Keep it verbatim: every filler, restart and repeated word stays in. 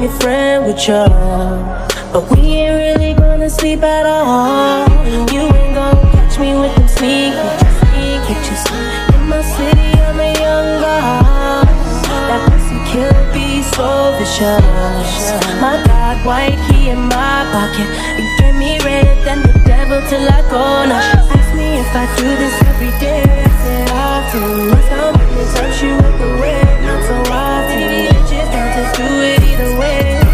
your friend with you, but we ain't really gonna sleep at all. You ain't gonna catch me with them sneak pictures. In my city, I'm a young god. That pussy killer be so vicious. My God, white key in my pocket. It get me redder than the devil till I go. Now she asks me if I do this every day. I said often. That's how many times she walk away. Not so often. Maybe it's just down to do it either way.